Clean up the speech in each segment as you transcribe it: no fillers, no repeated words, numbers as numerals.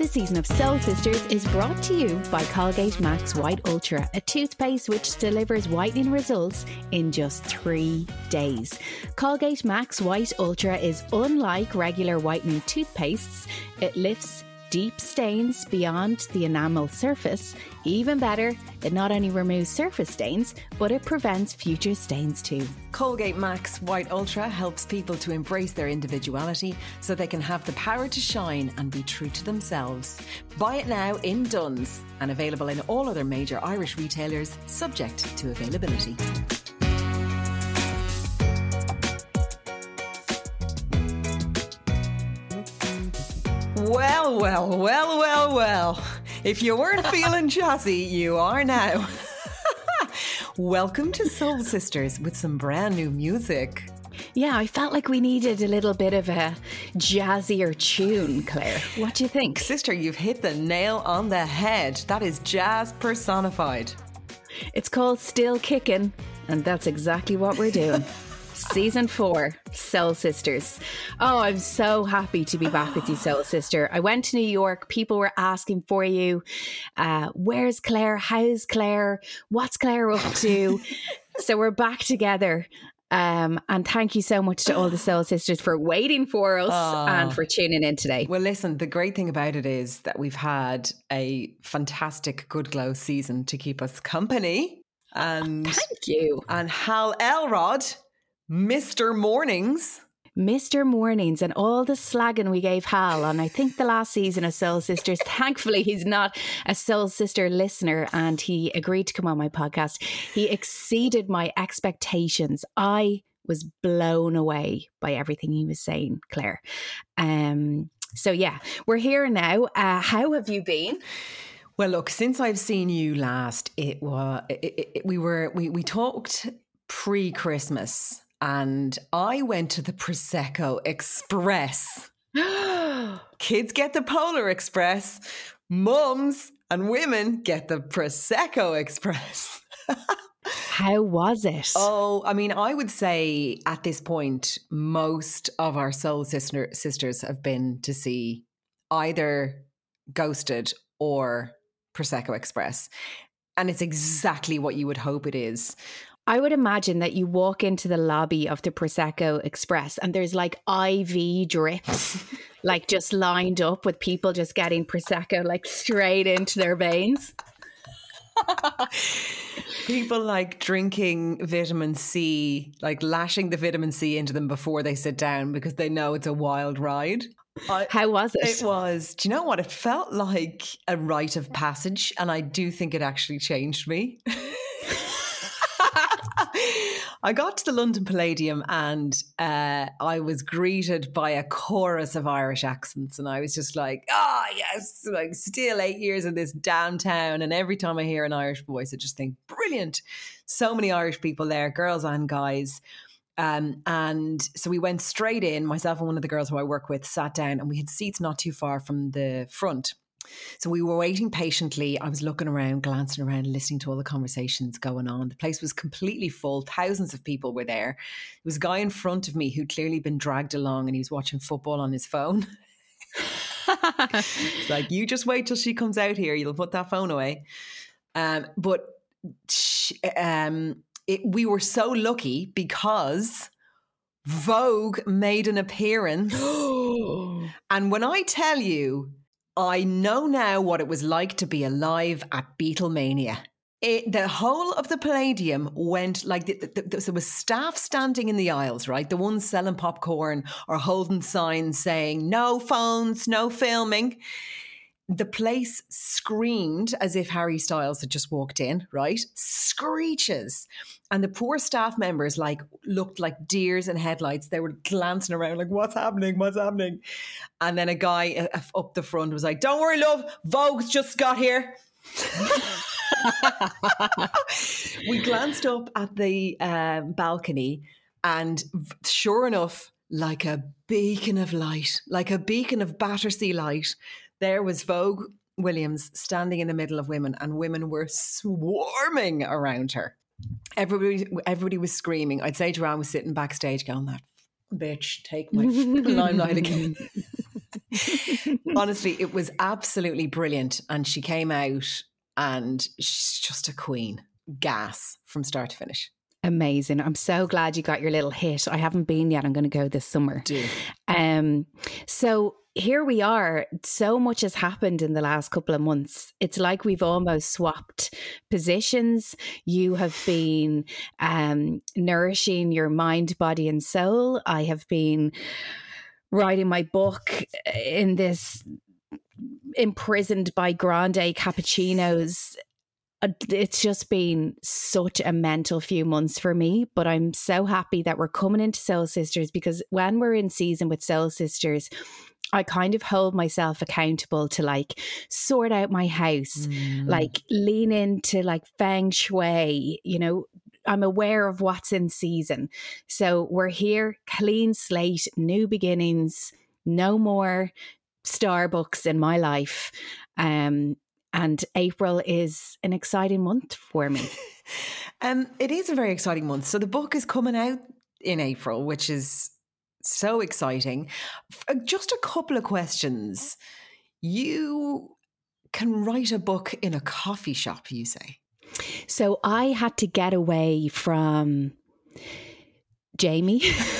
This season of Soul Sisters is brought to you by Colgate Max White Ultra, a toothpaste which delivers whitening results in just 3 days. Colgate Max White Ultra is unlike regular whitening toothpastes. It lifts deep stains beyond the enamel surface. Even better, it not only removes surface stains, but it prevents future stains too. Colgate Max White Ultra helps people to embrace their individuality so they can have the power to shine and be true to themselves. Buy it now in Dunnes and available in all other major Irish retailers, subject to availability. Well. If you weren't feeling jazzy, you are now. Welcome to Soul Sisters with some brand new music. Yeah, I felt like we needed a little bit of a jazzier tune, Claire. What do you think? Sister, you've hit the nail on the head. That is jazz personified. It's called Still Kickin', and that's exactly what we're doing. Season 4, Soul Sisters. Oh, I'm so happy to be back with you, Soul Sister. I went to New York. People were asking for you. Where's Claire? How's Claire? What's Claire up to? So we're back together. And thank you so much to all the Soul Sisters for waiting for us and for tuning in today. Well, listen, the great thing about it is that we've had a fantastic Good Glow season to keep us company. And thank you. And Hal Elrod, Mr. Mornings, and all the slagging we gave Hal on, I think, the last season of Soul Sisters. Thankfully, he's not a Soul Sister listener and he agreed to come on my podcast. He exceeded my expectations. I was blown away by everything he was saying, Claire. So yeah, we're here now. How have you been? Well, look, since I've seen you last, we talked pre-Christmas. And I went to the Prosecco Express. Kids get the Polar Express. Mums and women get the Prosecco Express. How was it? Oh, I mean, I would say at this point, most of our soul sisters have been to see either Ghosted or Prosecco Express. And it's exactly what you would hope it is. I would imagine that you walk into the lobby of the Prosecco Express and there's like IV drips, like just lined up with people just getting Prosecco like straight into their veins. People like drinking vitamin C, like lashing the vitamin C into them before they sit down because they know it's a wild ride. How was it? It was, do you know what? It felt like a rite of passage, and I do think it actually changed me. I got to the London Palladium and I was greeted by a chorus of Irish accents, and I was just like, yes, like still 8 years in this downtown, and every time I hear an Irish voice I just think, brilliant. So many Irish people there, girls and guys. And so we went straight in, myself and one of the girls who I work with sat down, and we had seats not too far from the front. So we were waiting patiently. I was looking around, glancing around, listening to all the conversations going on. The place was completely full. Thousands of people were there. There was a guy in front of me who'd clearly been dragged along and he was watching football on his phone. It's like, you just wait till she comes out here. You'll put that phone away. We were so lucky because Vogue made an appearance. And when I tell you, I know now what it was like to be alive at Beatlemania. The whole of the Palladium went like, there was staff standing in the aisles, right? The ones selling popcorn or holding signs saying, no phones, no filming. The place screamed as if Harry Styles had just walked in, right? Screeches. And the poor staff members looked like deers in headlights. They were glancing around like, what's happening? What's happening? And then a guy up the front was like, don't worry, love, Vogue's just got here. We glanced up at the balcony and sure enough, like a beacon of light, like a beacon of Battersea light, there was Vogue Williams standing in the middle of women, and women were swarming around her. Everybody was screaming. I'd say Joanne was sitting backstage going, that bitch, take my limelight again. Honestly, it was absolutely brilliant. And she came out and she's just a queen. Gas from start to finish. Amazing. I'm so glad you got your little hit. I haven't been yet. I'm going to go this summer. Do. So here we are. So much has happened in the last couple of months. It's like we've almost swapped positions. You have been nourishing your mind, body, and soul. I have been writing my book in this imprisoned by grande cappuccinos. It's just been such a mental few months for me, but I'm so happy that we're coming into Soul Sisters, because when we're in season with Soul Sisters, I kind of hold myself accountable to like sort out my house, like lean into like feng shui, you know, I'm aware of what's in season. So we're here, clean slate, new beginnings, no more Starbucks in my life. And April is an exciting month for me. It is a very exciting month. So the book is coming out in April, which is so exciting. Just a couple of questions. You can write a book in a coffee shop, you say? So I had to get away from Jamie,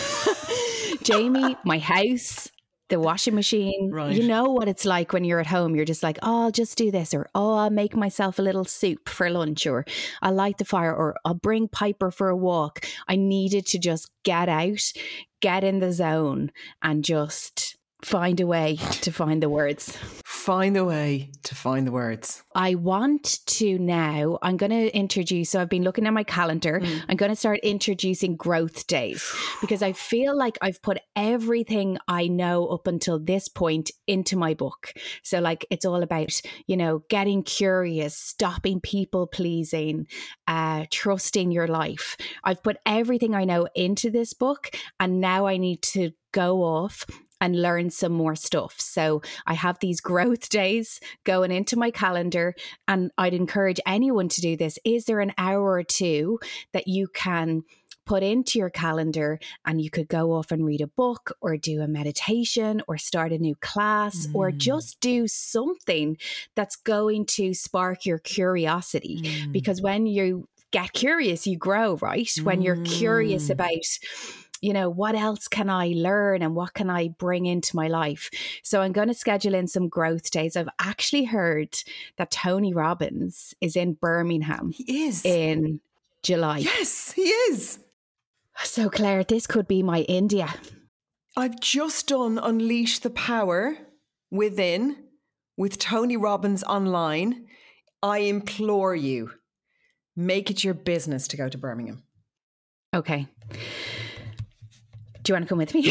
my house, the washing machine. Right. You know what it's like when you're at home. You're just like, oh, I'll just do this, or oh, I'll make myself a little soup for lunch, or I'll light the fire, or I'll bring Piper for a walk. I needed to just get out, get in the zone, and just find a way to find the words. Find a way to find the words. I want to now, I'm going to introduce, so I've been looking at my calendar, I'm going to start introducing growth days, because I feel like I've put everything I know up until this point into my book. So like it's all about, you know, getting curious, stopping people pleasing, trusting your life. I've put everything I know into this book, and now I need to go off and learn some more stuff. So I have these growth days going into my calendar, and I'd encourage anyone to do this. Is there an hour or two that you can put into your calendar, and you could go off and read a book, or do a meditation, or start a new class, or just do something that's going to spark your curiosity? Because when you get curious, you grow, right? When you're curious about, you know, what else can I learn and what can I bring into my life? So I'm going to schedule in some growth days. I've actually heard that Tony Robbins is in Birmingham. He is. In July. Yes, he is. So Claire, this could be my India. I've just done Unleash the Power Within with Tony Robbins online. I implore you, make it your business to go to Birmingham. Okay. Do you want to come with me?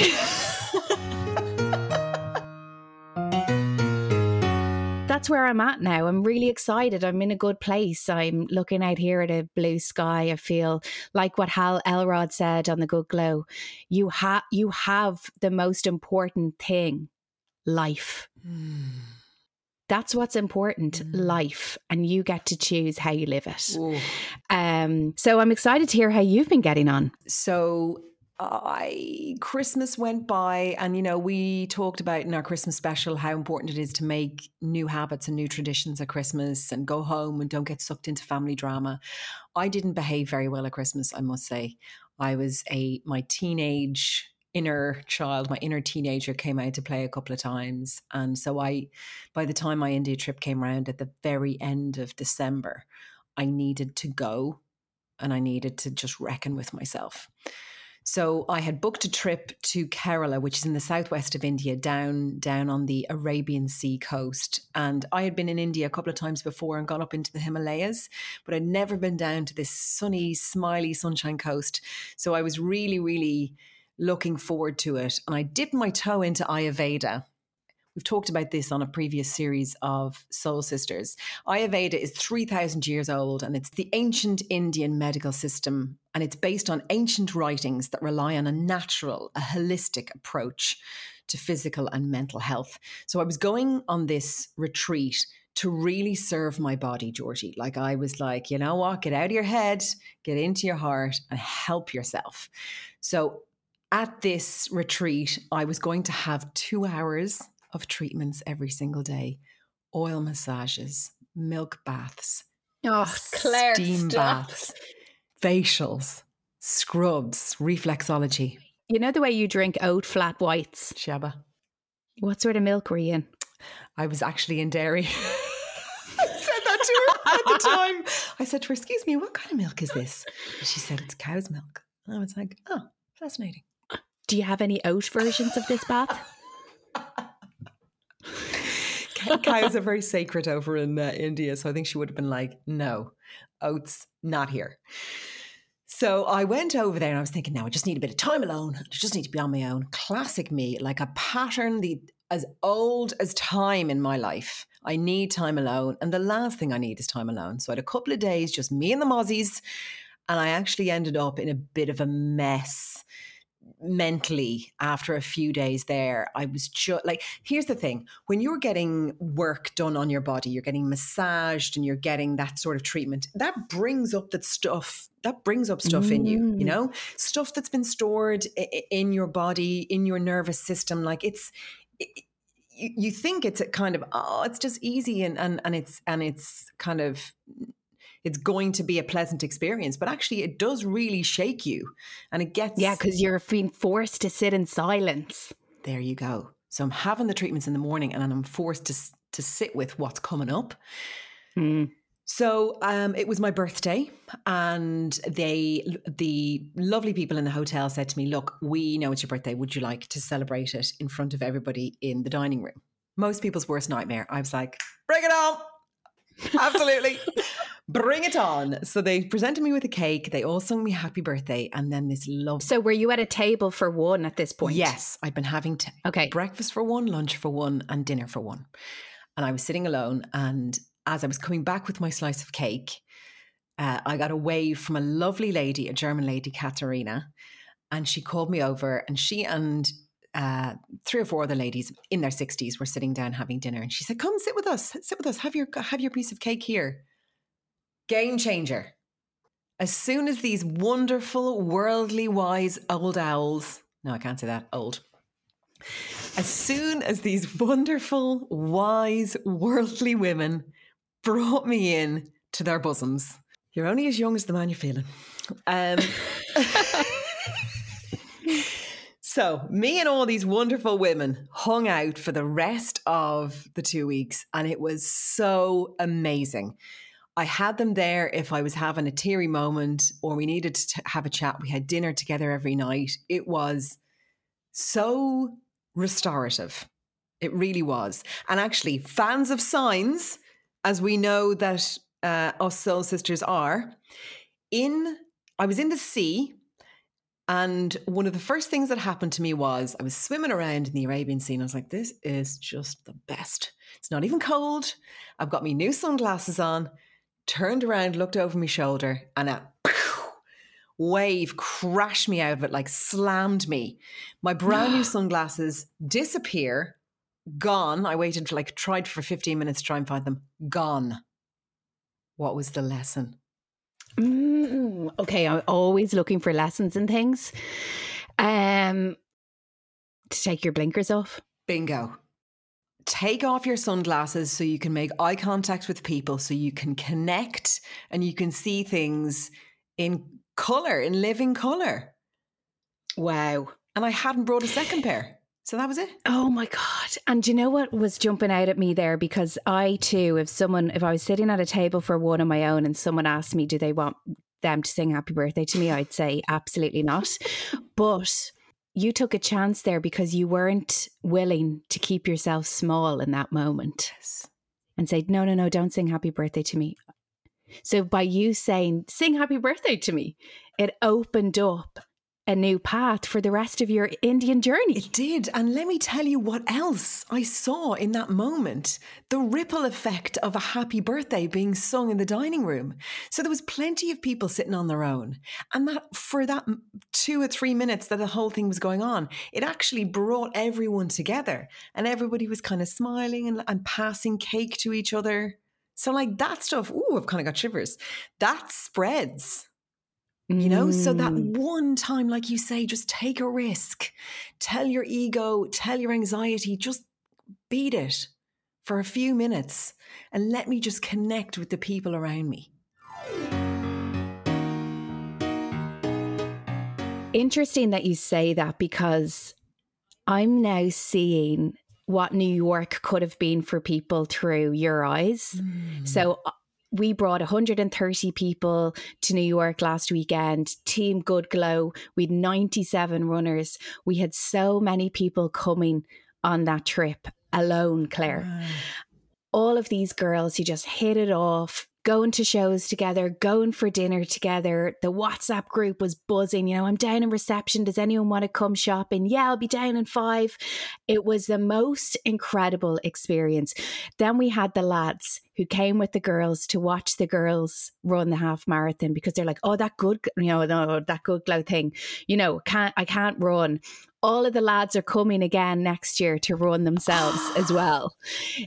That's where I'm at now. I'm really excited. I'm in a good place. I'm looking out here at a blue sky. I feel like what Hal Elrod said on The Good Glow. You have the most important thing, life. That's what's important, life, and you get to choose how you live it. So I'm excited to hear how you've been getting on. So Christmas went by, and, you know, we talked about in our Christmas special how important it is to make new habits and new traditions at Christmas and go home and don't get sucked into family drama. I didn't behave very well at Christmas, I must say. I was my teenage inner child, my inner teenager came out to play a couple of times. And so by the time my India trip came around at the very end of December, I needed to go, and I needed to just reckon with myself. So I had booked a trip to Kerala, which is in the southwest of India, down on the Arabian Sea coast. And I had been in India a couple of times before and gone up into the Himalayas, but I'd never been down to this sunny, smiley, sunshine coast. So I was really, really looking forward to it. And I dipped my toe into Ayurveda. We've talked about this on a previous series of Soul Sisters. Ayurveda is 3,000 years old, and it's the ancient Indian medical system, and it's based on ancient writings that rely on a natural, a holistic approach to physical and mental health. So I was going on this retreat to really serve my body, Georgie. Like, I was like, you know what, get out of your head, get into your heart and help yourself. So at this retreat, I was going to have 2 hours of treatments every single day. Oil massages, milk baths, Oh, Claire, steam stop. baths, facials, scrubs, reflexology. You know the way you drink oat flat whites? Shabba. What sort of milk were you in? I was actually in dairy. I said that to her at the time. I said to her, excuse me, what kind of milk is this? And she said, it's cow's milk. And I was like, oh, fascinating. Do you have any oat versions of this bath? Cows are very sacred over in India. So I think she would have been like, no, oats, not here. So I went over there and I was thinking, now I just need a bit of time alone. I just need to be on my own. Classic me, like a pattern as old as time in my life. I need time alone. And the last thing I need is time alone. So I had a couple of days, just me and the mozzies. And I actually ended up in a bit of a mess mentally after a few days there. I was just like, here's the thing. When you're getting work done on your body, you're getting massaged and you're getting that sort of treatment, that brings up stuff in you, you know, stuff that's been stored in your body, in your nervous system. Like you think it's a kind of, it's just easy and it's kind of, it's going to be a pleasant experience, but actually it does really shake you and it gets... Yeah, because you're being forced to sit in silence. There you go. So I'm having the treatments in the morning and then I'm forced to sit with what's coming up. So it was my birthday and the lovely people in the hotel said to me, look, we know it's your birthday. Would you like to celebrate it in front of everybody in the dining room? Most people's worst nightmare. I was like, bring it on. Absolutely. Bring it on. So they presented me with a cake. They all sung me happy birthday. And then this love. So were you at a table for one at this point? Yes. I'd been having breakfast for one, lunch for one, and dinner for one. And I was sitting alone. And as I was coming back with my slice of cake, I got a wave from a lovely lady, a German lady, Katharina. And she called me over and she and 3 or 4 other ladies in their 60s were sitting down having dinner. And she said, come sit with us. Sit with us. Have your piece of cake here. Game changer. As soon as these wonderful, worldly, wise old owls, no, I can't say that, old. As soon as these wonderful, wise, worldly women brought me in to their bosoms, you're only as young as the man you're feeling. So me and all these wonderful women hung out for the rest of the 2 weeks and it was so amazing. I had them there if I was having a teary moment or we needed to have a chat. We had dinner together every night. It was so restorative. It really was. And actually, fans of signs, as we know that us soul sisters are, I was in the sea and one of the first things that happened to me was I was swimming around in the Arabian Sea and I was like, this is just the best. It's not even cold. I've got my new sunglasses on. Turned around, looked over my shoulder, and a wave crashed me out of it, like slammed me. My brand new sunglasses disappear, gone. I waited tried for 15 minutes to try and find them. Gone. What was the lesson? Okay, I'm always looking for lessons in things. To take your blinkers off. Bingo. Take off your sunglasses so you can make eye contact with people, so you can connect and you can see things in colour, in living colour. Wow. And I hadn't brought a second pair. So that was it. Oh my God. And do you know what was jumping out at me there? Because I too, if I was sitting at a table for one on my own and someone asked me, do they want them to sing happy birthday to me? I'd say absolutely not. But you took a chance there because you weren't willing to keep yourself small in that moment and say, no, don't sing happy birthday to me. So by you saying, sing happy birthday to me, it opened up a new path for the rest of your Indian journey. It did. And let me tell you what else I saw in that moment. The ripple effect of a happy birthday being sung in the dining room. So there was plenty of people sitting on their own. And that for that 2 or 3 minutes that the whole thing was going on, it actually brought everyone together. And everybody was kind of smiling and passing cake to each other. So like that stuff, I've kind of got shivers. That spreads. You know, so that one time, like you say, just take a risk, tell your ego, tell your anxiety, just beat it for a few minutes and let me just connect with the people around me. Interesting that you say that, because I'm now seeing what New York could have been for people through your eyes. So we brought 130 people to New York last weekend, Team Good Glow. We had 97 runners. We had so many people coming on that trip alone, Claire. Wow. All of these girls who just hit it off, going to shows together, going for dinner together. The WhatsApp group was buzzing. You know, I'm down in reception. Does anyone want to come shopping? Yeah, I'll be down in 5. It was the most incredible experience. Then we had the lads who came with the girls to watch the girls run the half marathon, because they're like, oh, that good, that Good Glow thing, I can't run. All of the lads are coming again next year to run themselves as well.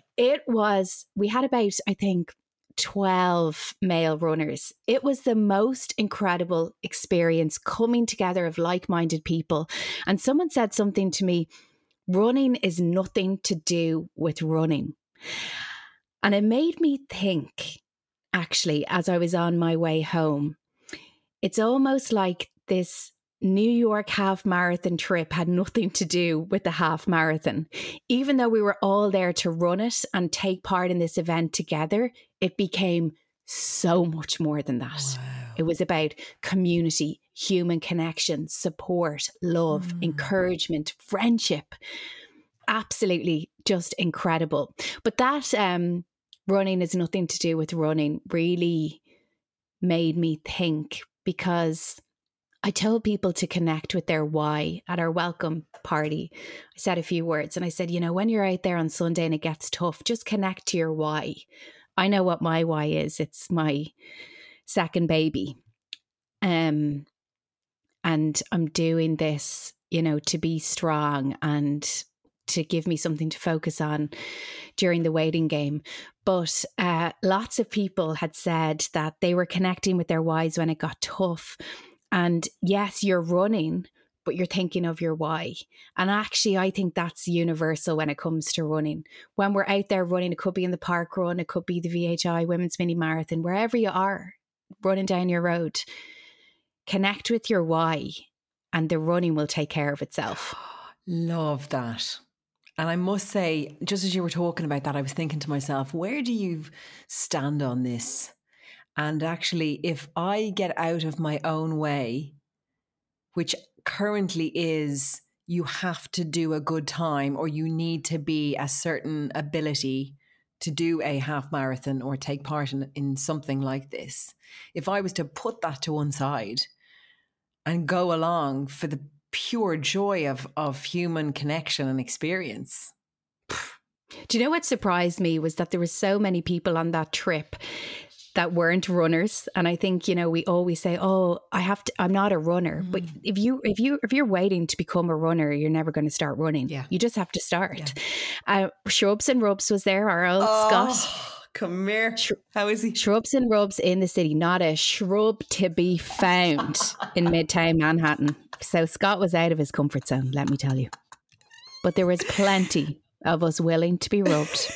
We had about, I think, 12 male runners. It was the most incredible experience, coming together of like-minded people. And someone said something to me, running is nothing to do with running. And it made me think, actually, as I was on my way home, it's almost like this New York half marathon trip had nothing to do with the half marathon. Even though we were all there to run it and take part in this event together, it became so much more than that. Wow. It was about community, human connection, support, love, encouragement, friendship. Absolutely just incredible. But that running is nothing to do with running really made me think, because I told people to connect with their why at our welcome party. I said a few words and I said, when you're out there on Sunday and it gets tough, just connect to your why. I know what my why is. It's my second baby. And I'm doing this, to be strong and to give me something to focus on during the waiting game. But lots of people had said that they were connecting with their whys when it got tough. And yes, you're running, but you're thinking of your why. And actually, I think that's universal when it comes to running. When we're out there running, it could be in the park run, it could be the VHI Women's Mini Marathon, wherever you are running down your road, connect with your why and the running will take care of itself. Love that. And I must say, just as you were talking about that, I was thinking to myself, where do you stand on this? And actually, if I get out of my own way, which currently is you have to do a good time or you need to be a certain ability to do a half marathon or take part in something like this, if I was to put that to one side and go along for the pure joy of human connection and experience. Do you know what surprised me was that there were so many people on that trip that weren't runners. And I think, we always say, oh, I'm not a runner. But if you're waiting to become a runner, you're never going to start running. Yeah. You just have to start. Yeah. Shrubs and Rubs was there, our old Scott. Come here. How is he? Shrubs and Rubs in the city, not a shrub to be found in Midtown Manhattan. So Scott was out of his comfort zone, let me tell you. But there was plenty of us willing to be rubbed.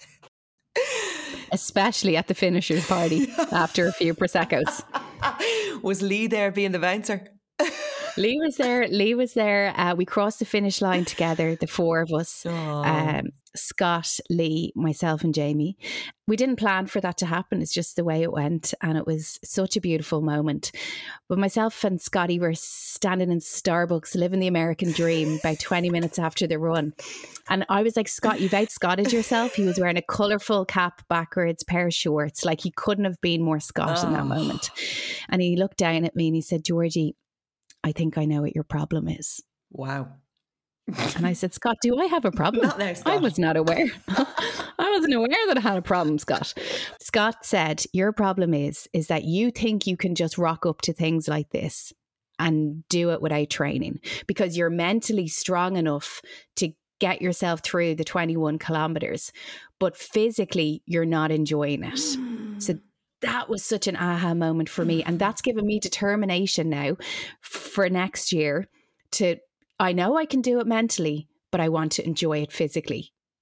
Especially at the finishers party after a few Prosecco's. Was Lee there being the bouncer? Lee was there. We crossed the finish line together, the four of us. Scott, Lee, myself and Jamie. We didn't plan for that to happen. It's just the way it went. And it was such a beautiful moment. But myself and Scotty were standing in Starbucks, living the American dream about 20 minutes after the run. And I was like, Scott, you've out-Scotted yourself. He was wearing a colourful cap backwards, pair of shorts. Like he couldn't have been more Scott in that moment. And he looked down at me and he said, Georgie, I think I know what your problem is. Wow. And I said, Scott, do I have a problem? Not now, Scott. I was not aware. I wasn't aware that I had a problem, Scott. Scott said, your problem is that you think you can just rock up to things like this and do it without training because you're mentally strong enough to get yourself through the 21 kilometers, but physically you're not enjoying it. So that was such an aha moment for me. And that's given me determination now for next year I know I can do it mentally, but I want to enjoy it physically.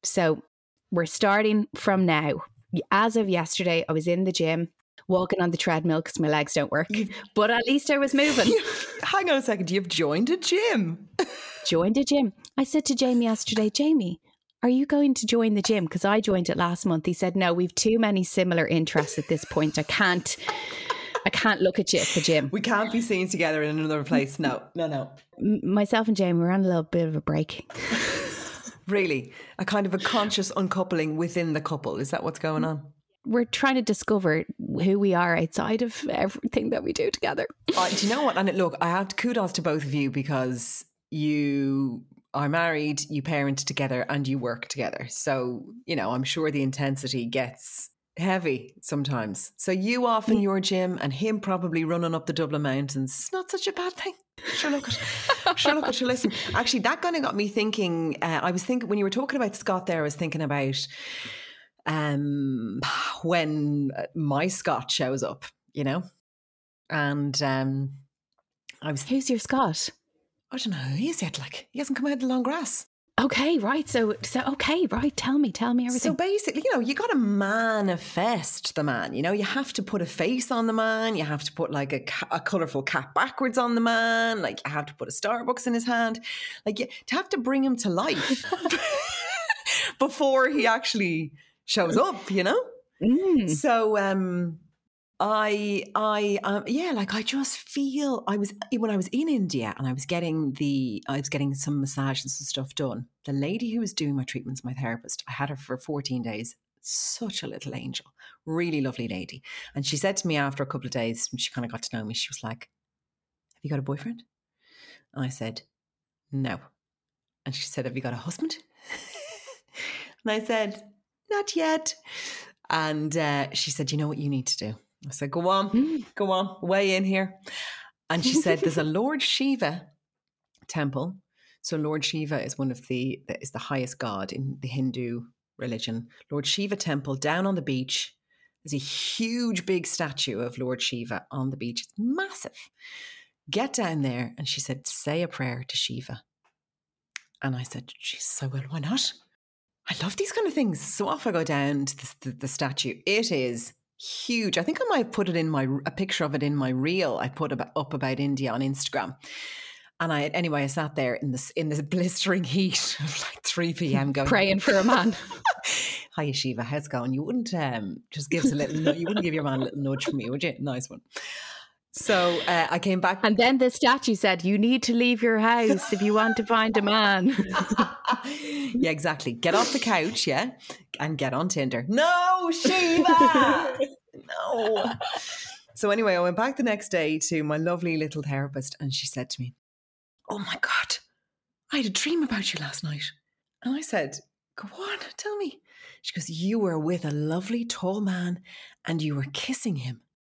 So we're starting from now. As of yesterday, I was in the gym, walking on the treadmill because my legs don't work. But at least I was moving. Hang on a second. You've joined a gym. Joined a gym. I said to Jamie yesterday, Jamie, are you going to join the gym? Because I joined it last month. He said, no, we've too many similar interests at this point. I can't look at you at the gym. We can't be seen together in another place. No. Myself and Jamie, we're on a little bit of a break. Really? A kind of a conscious uncoupling within the couple. Is that what's going on? We're trying to discover who we are outside of everything that we do together. Do you know what? And look, I have to kudos to both of you because you are married, you parent together and you work together. So, you know, I'm sure the intensity gets heavy sometimes. So you off in your gym and him probably running up the Dublin mountains. It's not such a bad thing. Sure, listen. Actually, that kind of got me thinking. I was thinking when you were talking about Scott there, I was thinking about when my Scott shows up, you know, and who's your Scott? I don't know who he is yet. Like, he hasn't come out of the long grass. Okay, right. So okay, right. Tell me everything. So basically, you know, you got to manifest the man. You know, you have to put a face on the man. You have to put like a colourful cap backwards on the man. Like, you have to put a Starbucks in his hand. Like, you have to bring him to life before he actually shows up. You know. So I just feel when I was in India and I was getting some massages and stuff done. The lady who was doing my treatments, my therapist, I had her for 14 days. Such a little angel, really lovely lady. And she said to me after a couple of days, when she kind of got to know me, she was like, "Have you got a boyfriend?" And I said, "No." And she said, "Have you got a husband?" And I said, "Not yet." And she said, "You know what you need to do?" I said, go on, weigh in here. And she said, there's a Lord Shiva temple. So Lord Shiva is is the highest god in the Hindu religion. Lord Shiva temple down on the beach. There's a huge, big statue of Lord Shiva on the beach. It's massive. Get down there. And she said, say a prayer to Shiva. And I said, geez, so well, why not? I love these kind of things. So off I go down to the statue. It is huge. I think I might have put a picture of it in my reel I put up about India on Instagram. And I sat there in this blistering heat of like 3 p.m. going praying for a man. Hi Shiva, how's it going? You wouldn't just give us you wouldn't give your man a little nudge for me, would you? Nice one. So I came back. And then the statue said, you need to leave your house if you want to find a man. Yeah, exactly. Get off the couch, yeah, and get on Tinder. No, Shiva! No. So anyway, I went back the next day to my lovely little therapist and she said to me, oh my God, I had a dream about you last night. And I said, go on, tell me. She goes, you were with a lovely tall man and you were kissing him.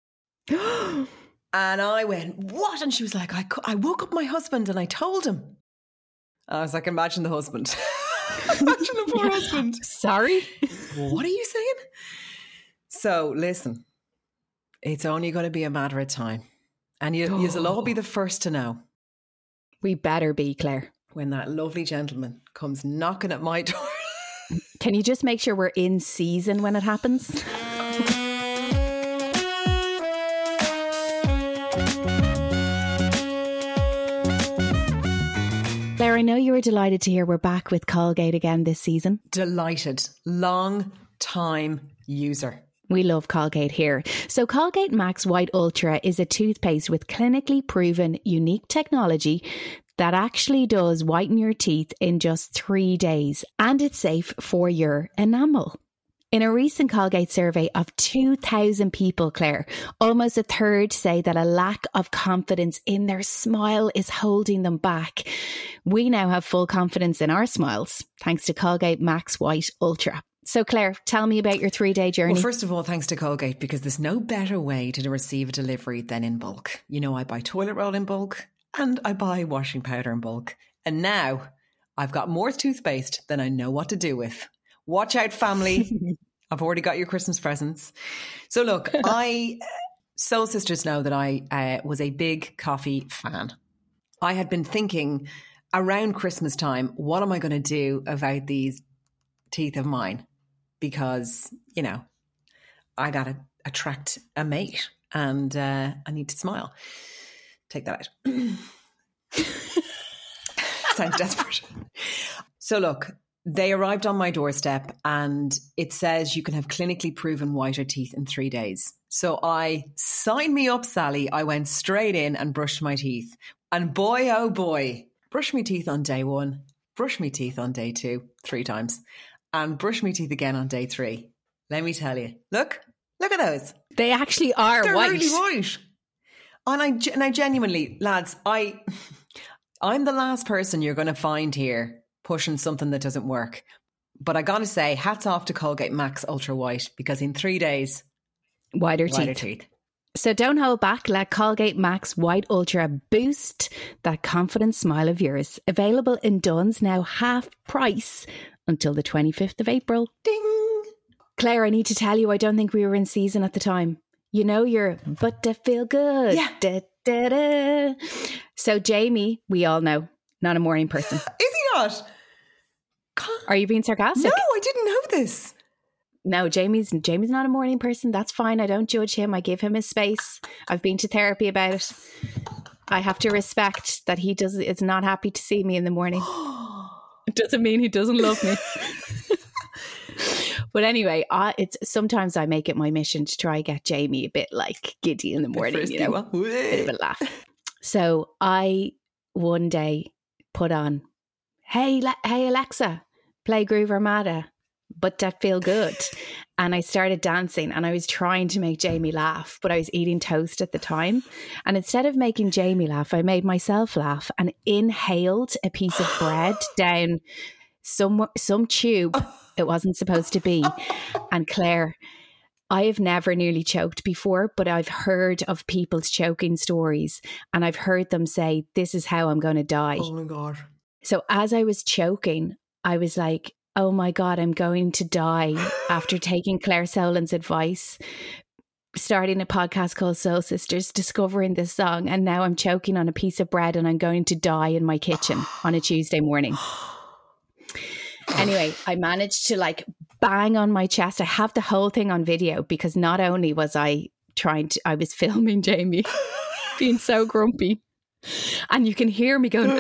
And I went, what? And she was like, I woke up my husband and I told him. I was like, imagine the husband. Imagine the poor husband. Sorry? What are you saying? So listen, it's only going to be a matter of time. And you'll all be the first to know. We better be, Claire. When that lovely gentleman comes knocking at my door. Can you just make sure we're in season when it happens? Claire, I know you were delighted to hear we're back with Colgate again this season. Delighted. Long time user. We love Colgate here. So Colgate Max White Ultra is a toothpaste with clinically proven unique technology that actually does whiten your teeth in just 3 days, and it's safe for your enamel. In a recent Colgate survey of 2,000 people, Claire, almost a third say that a lack of confidence in their smile is holding them back. We now have full confidence in our smiles, thanks to Colgate Max White Ultra. So Claire, tell me about your 3-day journey. Well, first of all, thanks to Colgate, because there's no better way to receive a delivery than in bulk. You know, I buy toilet roll in bulk and I buy washing powder in bulk. And now I've got more toothpaste than I know what to do with. Watch out, family. I've already got your Christmas presents. So look, Soul Sisters know that I was a big coffee fan. I had been thinking around Christmas time, what am I going to do about these teeth of mine because, you know, I got to attract a mate and I need to smile. Take that out. Sounds desperate. So look, they arrived on my doorstep and it says you can have clinically proven whiter teeth in 3 days. So I signed me up, Sally. I went straight in and brushed my teeth. And boy, oh boy, brush my teeth on day 1, brush my teeth on day 2, 3 times, and brush my teeth again on day 3. Let me tell you, look at those. They actually are They're white. really white. And I genuinely, lads, I'm the last person you're going to find here pushing something that doesn't work. But I got to say, hats off to Colgate Max Ultra White, because in 3 days, Whiter teeth. So don't hold back. Let Colgate Max White Ultra boost that confident smile of yours. Available in Dunnes, now half price until the 25th of April. Ding! Claire, I need to tell you, I don't think we were in season at the time. You know, you're, but to feel good. Yeah. Da, da, da. So Jamie, we all know, not a morning person. Is he not? Are you being sarcastic? No, I didn't know this. No, Jamie's not a morning person. That's fine. I don't judge him. I give him his space. I've been to therapy about it. I have to respect that he is not happy to see me in the morning. It doesn't mean he doesn't love me. But anyway, it's sometimes I make it my mission to try get Jamie a bit like giddy in the morning, you know, a bit of a laugh. So I one day put on, hey Alexa, play Groove Armada, but that feel good. And I started dancing and I was trying to make Jamie laugh, but I was eating toast at the time. And instead of making Jamie laugh, I made myself laugh and inhaled a piece of bread down some tube it wasn't supposed to be. And Claire, I have never nearly choked before, but I've heard of people's choking stories and I've heard them say, this is how I'm going to die. Oh my God. So as I was choking, I was like, oh my God, I'm going to die after taking Claire Solan's advice, starting a podcast called Soul Sisters, discovering this song, and now I'm choking on a piece of bread and I'm going to die in my kitchen on a Tuesday morning. Anyway, I managed to like bang on my chest. I have the whole thing on video because not only was I was filming Jamie being so grumpy, and you can hear me going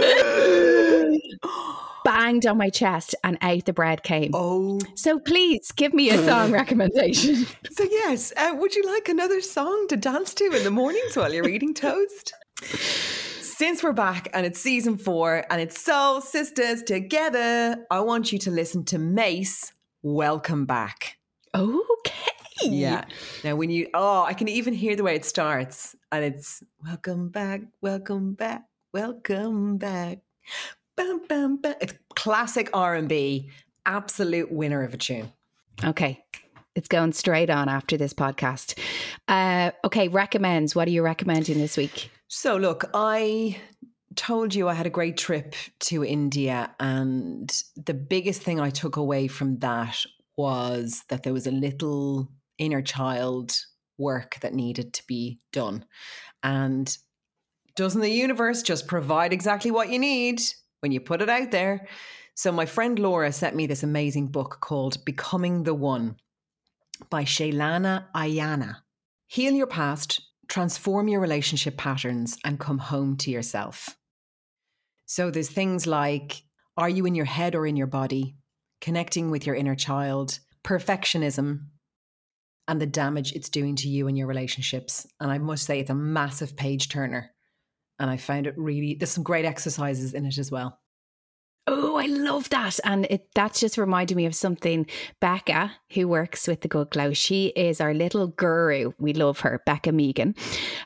banged on my chest and out the bread came. Oh. So please give me a song recommendation. So yes, would you like another song to dance to in the mornings while you're eating toast? Since we're back and it's season 4 and it's Soul Sisters together, I want you to listen to Mace, Welcome Back. Okay. Yeah. Now when I can even hear the way it starts and it's welcome back, welcome back, welcome back. Bam, bam, bam. It's classic R&B, absolute winner of a tune. Okay. It's going straight on after this podcast. Okay, recommends. What are you recommending this week? So look, I told you I had a great trip to India, and the biggest thing I took away from that was that there was a little inner child work that needed to be done. And doesn't the universe just provide exactly what you need when you put it out there? So my friend Laura sent me this amazing book called Becoming the One by Shailana Ayana. Heal your past, transform your relationship patterns, and come home to yourself. So there's things like, are you in your head or in your body? Connecting with your inner child, perfectionism, and the damage it's doing to you and your relationships. And I must say, it's a massive page turner. And I found it really, there's some great exercises in it as well. Oh, I love that. And that just reminded me of something. Becca, who works with The Good Glow, she is our little guru. We love her, Becca Megan.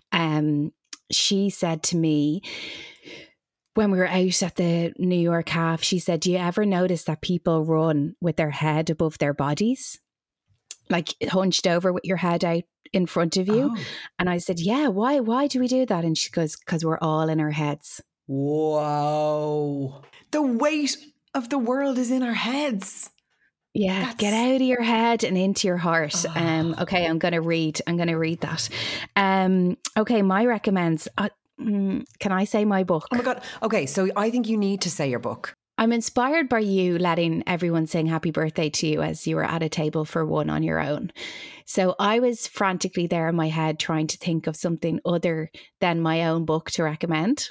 She said to me, when we were out at the New York half, she said, do you ever notice that people run with their head above their bodies? Like hunched over with your head out in front of you? Oh. And I said, yeah, why do we do that? And she goes, because we're all in our heads. Whoa. The weight of the world is in our heads. Yeah, get out of your head and into your heart. Okay, I'm going to read that. Okay, my recommends. Can I say my book? Oh my God. Okay, so I think you need to say your book. I'm inspired by you letting everyone sing happy birthday to you as you were at a table for one on your own. So I was frantically there in my head trying to think of something other than my own book to recommend.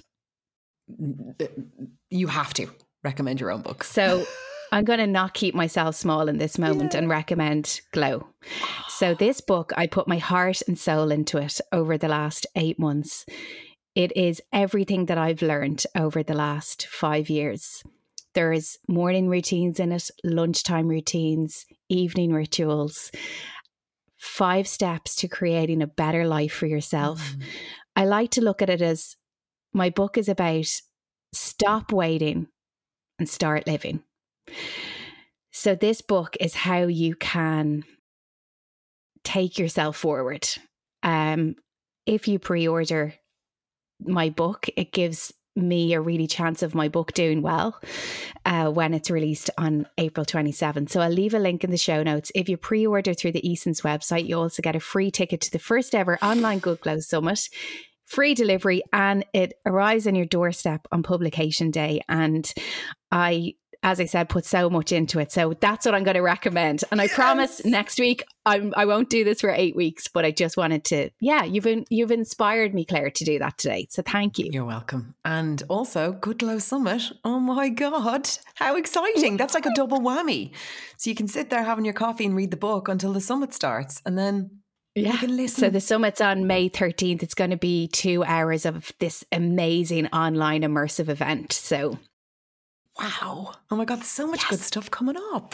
You have to recommend your own book. So I'm going to not keep myself small in this moment and recommend Glow. So this book, I put my heart and soul into it over the last 8 months. It is everything that I've learned over the last 5 years. There is morning routines in it, lunchtime routines, evening rituals, 5 steps to creating a better life for yourself. I like to look at it as my book is about stop waiting and start living. So this book is how you can take yourself forward. If you pre-order my book, it gives me a really chance of my book doing well when it's released on April 27th. So I'll leave a link in the show notes. If you pre-order through the Eason's website, you also get a free ticket to the first ever online Good Glow Summit, free delivery, and it arrives on your doorstep on publication day. And I, as I said, put so much into it. So that's what I'm going to recommend. And I promise next week, I won't do this for 8 weeks, but I just wanted to, you've inspired me, Claire, to do that today. So thank you. You're welcome. And also Good Glow Summit. Oh my God, how exciting. That's like a double whammy. So you can sit there having your coffee and read the book until the summit starts, and then you can listen. So the summit's on May 13th. It's going to be 2 hours of this amazing online immersive event. So wow. Oh my God, so much good stuff coming up.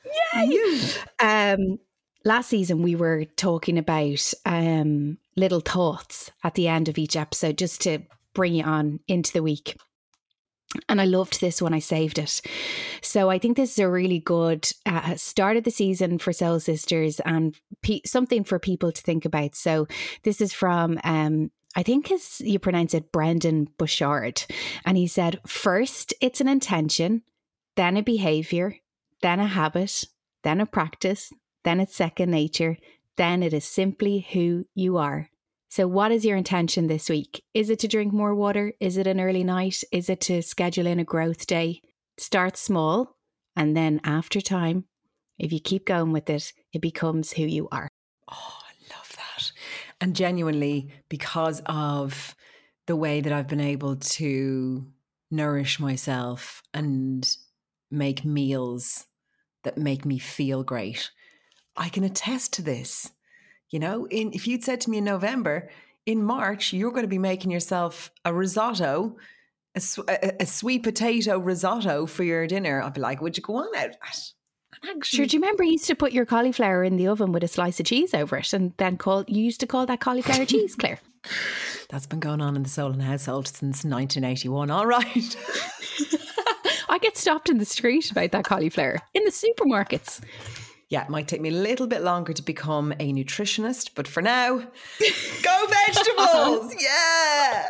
Yay! Last season, we were talking about little thoughts at the end of each episode, just to bring you on into the week. And I loved this one. I saved it. So I think this is a really good start of the season for Soul Sisters and something for people to think about. So this is from, I think as you pronounce it, Brendan Bouchard. And he said, first, it's an intention, then a behavior, then a habit, then a practice, then it's second nature, then it is simply who you are. So what is your intention this week? Is it to drink more water? Is it an early night? Is it to schedule in a growth day? Start small, and then after time, if you keep going with it, it becomes who you are. Oh, I love that. And genuinely, because of the way that I've been able to nourish myself and make meals that make me feel great, I can attest to this. You know, if you'd said to me in November, in March, you're going to be making yourself a risotto, a sweet potato risotto for your dinner, I'd be like, would you go on out? Actually, sure, do you remember you used to put your cauliflower in the oven with a slice of cheese over it, and then you used to call that cauliflower cheese, Claire? That's been going on in the Solon household since 1981. All right. I get stopped in the street about that cauliflower in the supermarkets. Yeah, it might take me a little bit longer to become a nutritionist, but for now, go vegetables! Yeah!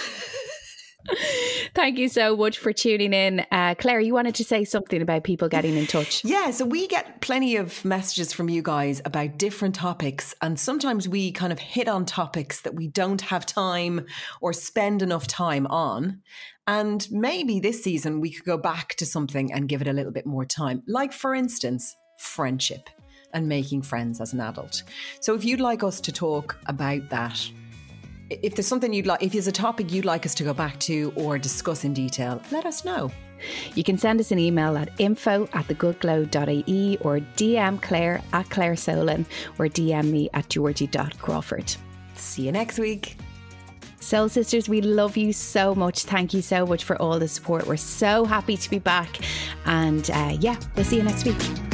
Thank you so much for tuning in. Claire, you wanted to say something about people getting in touch. Yeah, so we get plenty of messages from you guys about different topics, and sometimes we kind of hit on topics that we don't have time or spend enough time on. And maybe this season we could go back to something and give it a little bit more time. Like, for instance, friendship and making friends as an adult. So if you'd like us to talk about that, if there's something you'd like, if there's a topic you'd like us to go back to or discuss in detail, let us know. You can send us an email at info@thegoodglow.ie or DM Claire at Claire Solon or DM me at Georgie.Crawford. See you next week. Soul Sisters, we love you so much. Thank you so much for all the support. We're so happy to be back. And we'll see you next week.